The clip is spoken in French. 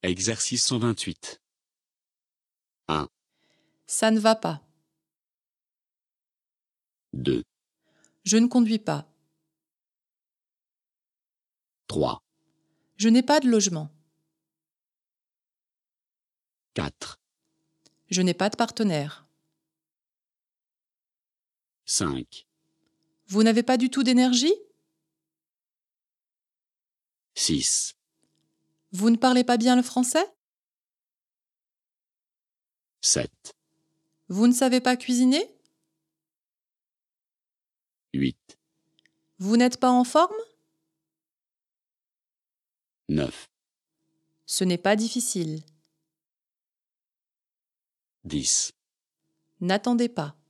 Exercice 128. 1, Ça ne va pas. 2, Je ne conduis pas. 3, Je n'ai pas de logement. 4, Je n'ai pas de partenaire. 5, Vous n'avez pas du tout d'énergie? 6, Vous ne parlez pas bien le français? 7, Vous ne savez pas cuisiner? 8, Vous n'êtes pas en forme? 9, Ce n'est pas difficile. 10. N'attendez pas.